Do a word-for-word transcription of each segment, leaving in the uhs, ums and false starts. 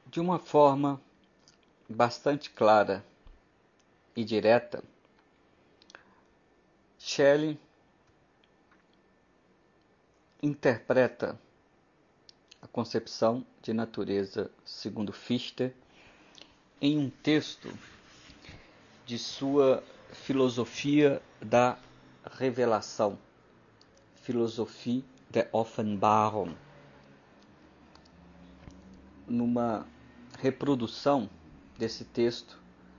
De uma forma bastante clara e direta, Shelley interpreta a concepção de natureza segundo Fichte em um texto de sua filosofia da revelação, Philosophie der Offenbarung, numa reprodução desse texto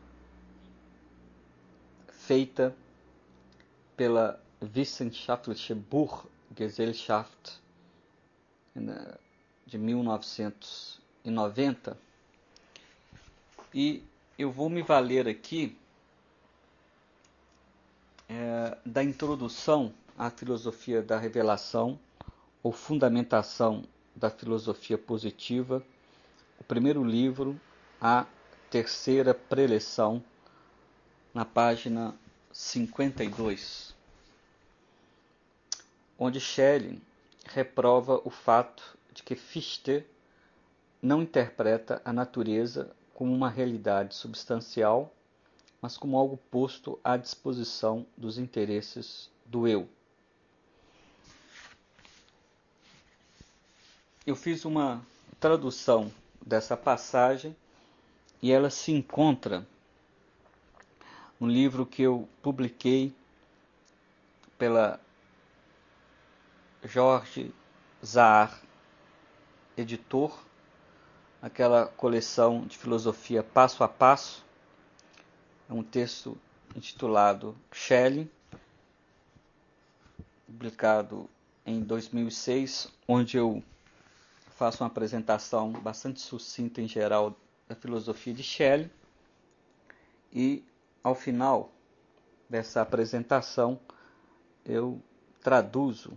feita pela Wissenschaftliche Buchgesellschaft de mil novecentos e noventa, e eu vou me valer aqui é, da introdução à filosofia da revelação ou fundamentação da filosofia positiva, o primeiro livro, a terceira preleção, na página cinquenta e dois, onde Shelley reprova o fato de que Fichte não interpreta a natureza como uma realidade substancial, mas como algo posto à disposição dos interesses do eu. Eu fiz uma tradução dessa passagem e ela se encontra no livro que eu publiquei pela Jorge Zahar, editor, aquela coleção de filosofia passo a passo. É um texto intitulado Shelley, publicado em dois mil e seis, onde eu faço uma apresentação bastante sucinta em geral da filosofia de Shelley, e ao final dessa apresentação eu traduzo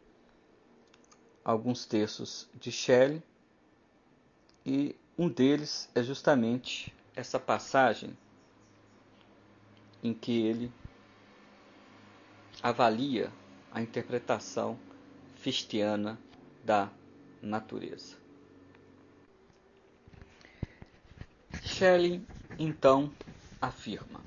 alguns textos de Shelley, e um deles é justamente essa passagem em que ele avalia a interpretação fichtiana da natureza. Shelley, então, afirma: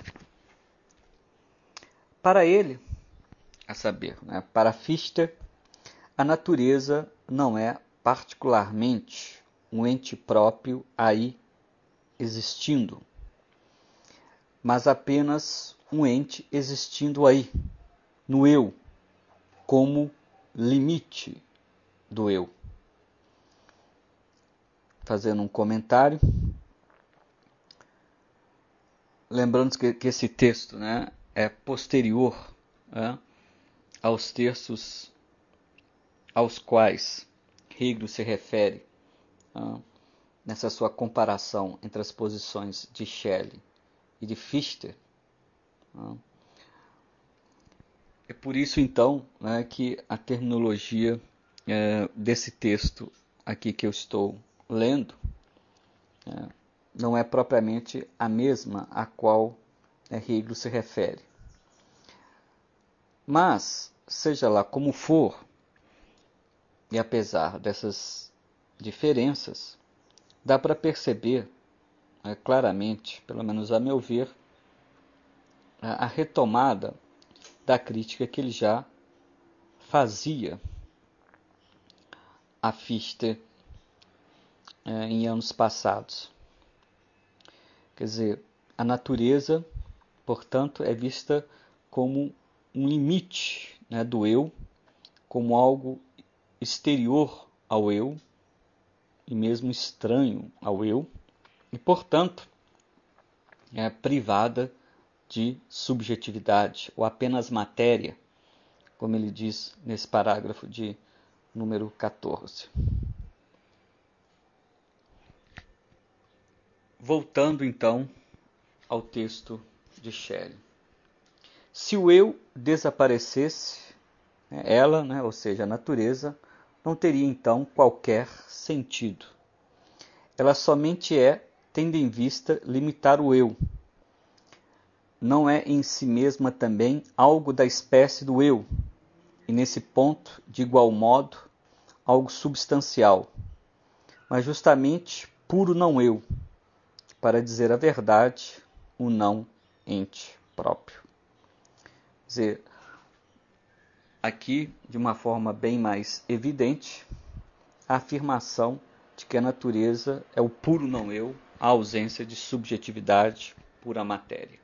para ele, a saber, né, para Fichte, a natureza não é particularmente um ente próprio aí existindo, mas apenas um ente existindo aí, no eu, como limite do eu. Fazendo um comentário, lembrando que, que esse texto, né, é posterior, né, aos textos aos quais Hegel se refere, né, nessa sua comparação entre as posições de Shelley e de Fichte. Né. É por isso, então, né, que a terminologia é, desse texto aqui que eu estou lendo é, não é propriamente a mesma a qual é, Hegel se refere. Mas, seja lá como for, e apesar dessas diferenças, dá para perceber é, claramente, pelo menos a meu ver, a, a retomada da crítica que ele já fazia a Fichte é, em anos passados. Quer dizer, a natureza, portanto, é vista como um limite, né, do eu, como algo exterior ao eu, e mesmo estranho ao eu, e, portanto, é privada de subjetividade, ou apenas matéria, como ele diz nesse parágrafo de número quatorze. Voltando então ao texto de Shelley. Se o eu desaparecesse, ela, né, ou seja, a natureza, não teria então qualquer sentido. Ela somente é, tendo em vista limitar o eu. Não é em si mesma também algo da espécie do eu, e nesse ponto, de igual modo, algo substancial, mas justamente puro não eu, para dizer a verdade, o não ente próprio. Quer dizer, aqui, de uma forma bem mais evidente, a afirmação de que a natureza é o puro não eu, a ausência de subjetividade, pura matéria.